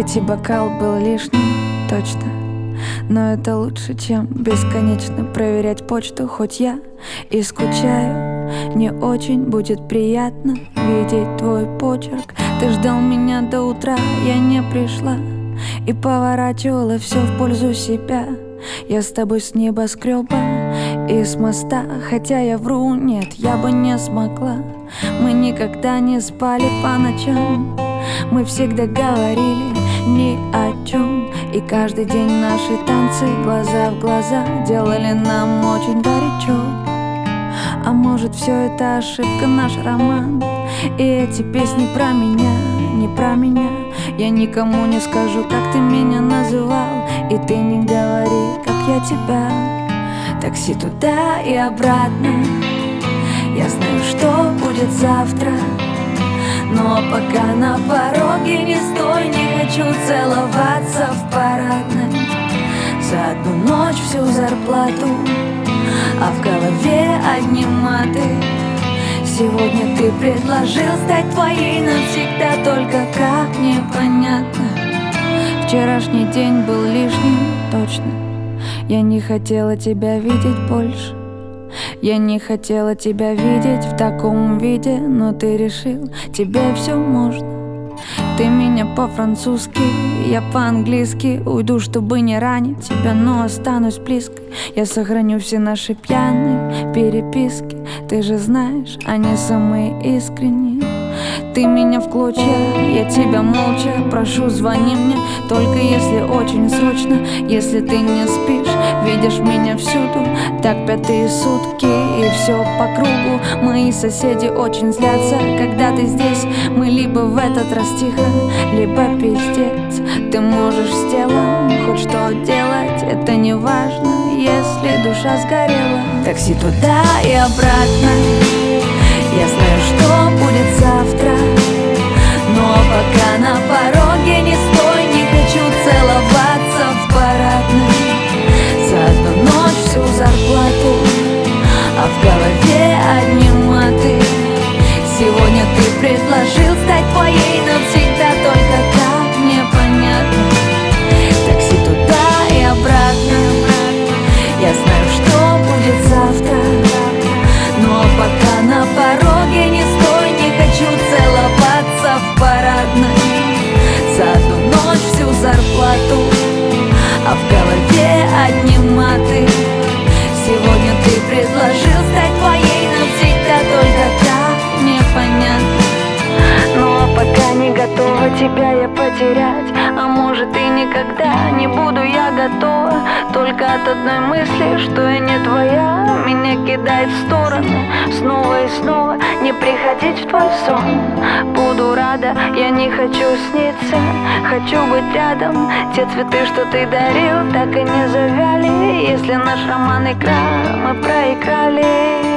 Третий бокал был лишним, точно. Но это лучше, чем бесконечно проверять почту. Хоть я и скучаю, не очень будет приятно видеть твой почерк. Ты ждал меня до утра, я не пришла и поворачивала все в пользу себя. Я с тобой с небоскреба и с моста, хотя я вру, нет, я бы не смогла. Мы никогда не спали по ночам, мы всегда говорили ни о чем. И каждый день наши танцы глаза в глаза делали нам очень горячо. А может, все это ошибка, наш роман, и эти песни про меня, не про меня. Я никому не скажу, как ты меня называл, и ты не говори, как я тебя. Такси туда и обратно, я знаю, что будет завтра. Но пока на пороге не стой, не хочу целоваться в парадной. За одну ночь всю зарплату, а в голове одни маты. Сегодня ты предложил стать твоей навсегда, только как непонятно. Вчерашний день был лишним, точно. Я не хотела тебя видеть больше. Я не хотела тебя видеть в таком виде, но ты решил, тебе все можно. Ты меня по-французски, я по-английски. Уйду, чтобы не ранить тебя, но останусь близко. Я сохраню все наши пьяные переписки. Ты же знаешь, они самые искренние. Ты меня в клочья, я тебя молча прошу, звони мне, только если очень срочно. Если ты не спишь, видишь меня всюду, так пятые сутки и все по кругу. Мои соседи очень злятся, когда ты здесь. Мы либо в этот раз тихо, либо пиздец. Ты можешь с телом хоть что делать, это не важно, если душа сгорела. Такси туда и обратно, я знаю, что будет завтра. Но пока на пороге не стой, не хочу целоваться в парадной. За одну ночь всю зарплату, а в голове одни маты. Сегодня ты предложил стать твоей навсегда, только как непонятно. Такси туда и обратно, я знаю, что будет завтра. Но пока на пороге не стой, не хочу целоваться в парадной. За одну ночь всю зарплату, а в голове одни маты. Сегодня ты предложил стать твоей навсегда, только как непонятно. Но пока не готова тебя я потерять, а может и никогда не буду я готова. Только от одной мысли, что я не твоя, меня кидает в сторону снова и снова. Не приходить в твой сон, буду рада, я не хочу сниться, хочу быть рядом. Те цветы, что ты дарил, так и не завяли. Если наш роман игра, мы проиграли.